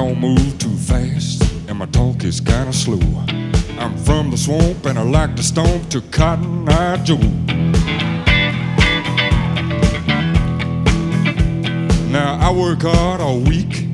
don't move too fast, and my talk is kinda slow. I'm from the swamp and I like to stomp to Cotton Eye Joe. Now I work hard all week